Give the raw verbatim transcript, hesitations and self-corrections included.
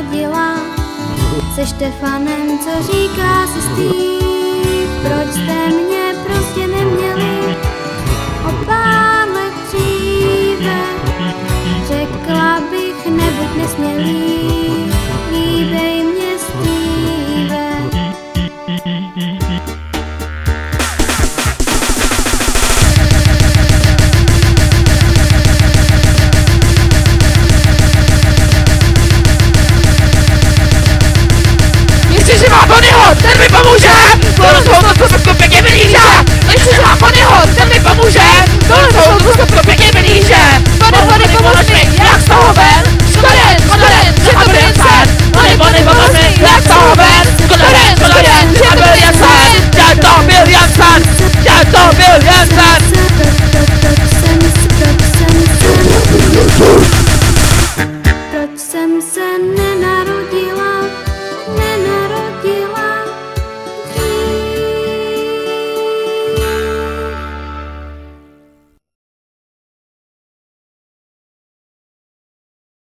zradila se Štefanem, co říká si Steve. Proč jste mě prostě neměli o pár let dříve? Řekla bych, nebuď nesmělý, líbej mě Steve. Jestliže má Bonnyho, ten mi pomůže! Tohle jsou to zkusku pěkně vylíže! Jestliže má Bonnyho, ten mi pomůže! Tohle jsou to zkusku pěkně vylíže! Bonny, Bonny, pomož mi, jak z toho ven? Škoden, škoden, že to byl jen sen! Bonny, Bonny, pomož mi, jak z toho ven? Škoden, škoden, že to byl jen sen! Že to byl jen sen! Že to byl jen sen! Proč jsem se